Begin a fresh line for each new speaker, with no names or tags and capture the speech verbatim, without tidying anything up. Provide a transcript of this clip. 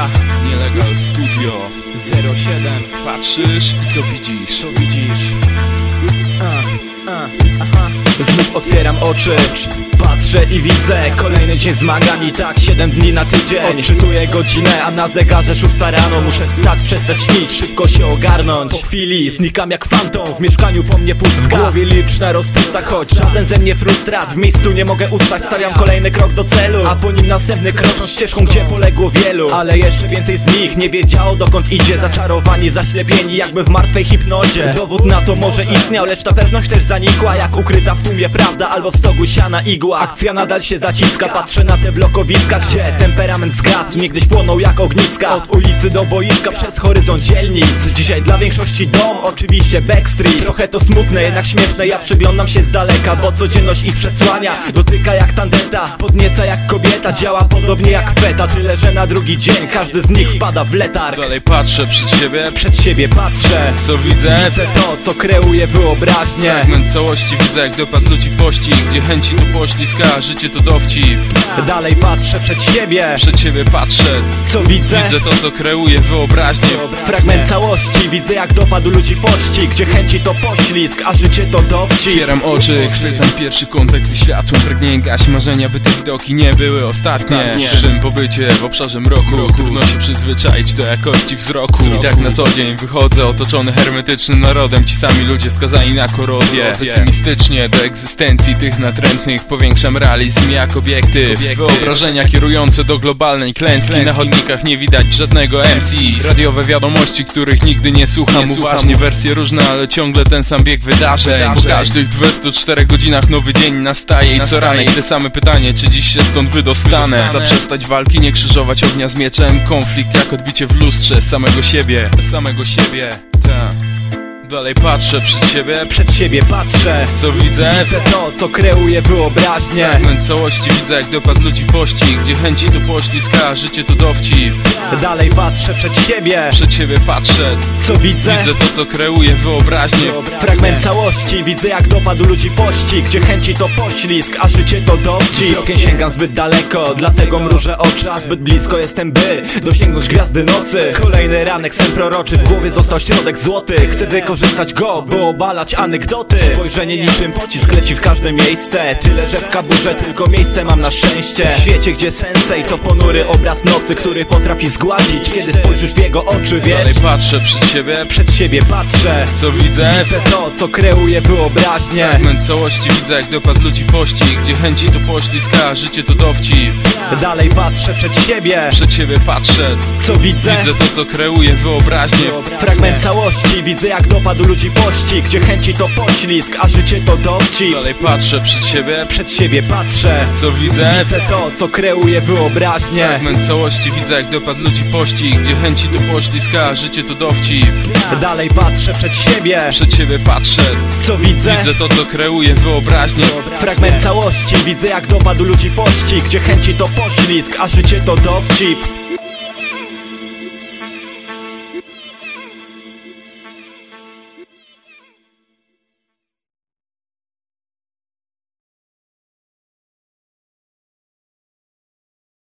Ja,
Nielegal Studio
zero siedem.
Patrzysz i co widzisz?
Co widzisz? A, a, aha. Znów otwieram oczy, patrzę i widzę kolejny dzień zmagań i tak siedem dni na tydzień. Odczytuję godzinę, a na zegarze szósta rano. Muszę wstać, przestać śnić, szybko się ogarnąć. Po chwili znikam jak fantom, w mieszkaniu po mnie pustka. W głowie liczna rozpusta, choć żaden ze mnie frustrat. W miejscu nie mogę ustać, stawiam kolejny krok do celu, a po nim następny kroczą ścieżką, gdzie poległo wielu. Ale jeszcze więcej z nich nie wiedziało dokąd idzie. Zaczarowani, zaślepieni jakby w martwej hipnozie. Dowód na to może istniał, lecz ta pewność też zanikła, jak ukryta w tłumie prawda albo w stogu siana igła. Akcja nadal się zaciska, patrzę na te blokowiska, gdzie temperament zgasł, niegdyś płonął jak ogniska. Od ulicy do boiska, przez horyzont dzielnic. Dzisiaj dla większości dom, oczywiście Backstreet. Trochę to smutne, jednak śmieszne, ja przyglądam się z daleka, bo codzienność ich przesłania. Dotyka jak tandeta, podnieca jak kobieta, działa podobnie jak feta. Tyle, że na drugi dzień każdy z nich wpada w letarg.
Dalej patrzę przed siebie,
Przed siebie patrzę,
co widzę?
widzę to, co kreuje wyobraźnię.
Fragment całości widzę, jak dopadł ludzi pościg, gdzie chęci to poślizg, a życie to dowcip.
Dalej patrzę przed siebie,
Przed siebie patrzę,
co widzę?
widzę to, co kreuje wyobraźnię.
Fragment całości, widzę jak dopadł ludzi pościg, gdzie chęci to poślizg, a życie to dowcip.
Otwieram oczy, chwytam pierwszy kontakt ze światłem. Pragnienie gaś marzenia, by te widoki nie były ostatnie. W szym pobycie w obszarze mroku, trudno się przyzwyczaić do jakości wzroku. I tak na co dzień wychodzę otoczony hermetycznym narodem. Ci sami ludzie skazani na korozję. Pesymistycznie do egzystencji tych natrętnych powiększam realizm jak obiektyw. Wyobrażenia kierujące do globalnej klęski. Na chodnikach nie widać żadnego M C. Radiowe wiadomości, których nigdy nie słucham uważnie. Wersje różne, ale ciągle ten sam bieg wydarzeń. Po każdych dwudziestu czterech godzinach nowy dzień nastaje. I co ranek te same pytanie, czy dziś się stąd wydostanę. Zaprzestać walki, nie krzyżować ognia z mieczem. Konflikt jak odbicie w lustrze samego siebie. Samego siebie, ta. Dalej patrzę przed siebie,
Przed siebie patrzę,
co widzę?
widzę to, co kreuje wyobraźnię.
Fragment całości widzę, jak dopadł ludzi pościg, gdzie chęci to poślizg, a życie to dowcip.
Dalej patrzę przed siebie,
Przed siebie patrzę,
co widzę?
widzę to, co kreuje wyobraźnię.
Fragment całości, widzę jak dopadł ludzi pościg, gdzie chęci to poślizg, a życie to dowcip. Wzrokiem sięgam zbyt daleko, dlatego mrużę oczy, a zbyt blisko jestem, by dosięgnąć gwiazdy nocy. Kolejny ranek, sen proroczy, w głowie został środek złoty. Chcę wykorzystać go, by obalać anegdoty. Spojrzenie niczym pocisk leci w każde miejsce. Tyle, że w kaburze tylko miejsce mam na szczęście. W świecie, gdzie sensei to ponury obraz nocy, który potrafi zgładzić, kiedy spojrzysz w jego oczy, wiesz?
Dalej patrzę przed siebie,
Przed siebie patrzę,
co widzę?
widzę to, co kreuje wyobraźnię.
Fragment całości widzę, jak dopadł ludzi pościg, gdzie chęci to poślizg, a życie to dowcip.
Dalej patrzę przed siebie,
Przed siebie patrzę,
co widzę?
widzę to, co kreuje wyobraźnię.
Fragment całości, widzę jak dopadł ludzi pościg, gdzie chęci to poślizg, a życie to dowcip.
Dalej patrzę przed siebie,
Przed siebie patrzę,
co widzę?
widzę to, co kreuje wyobraźnię.
Fragment całości widzę, jak dopadł ludzi pościg, gdzie chęci to poślizg, a życie to dowcip.
Dalej patrzę przed siebie,
Przed siebie patrzę,
co widzę?
widzę to, co kreuje wyobraźnię.
Fragment całości, widzę jak dopadł ludzi pościg, gdzie chęci to poślizg, a życie to dowcip.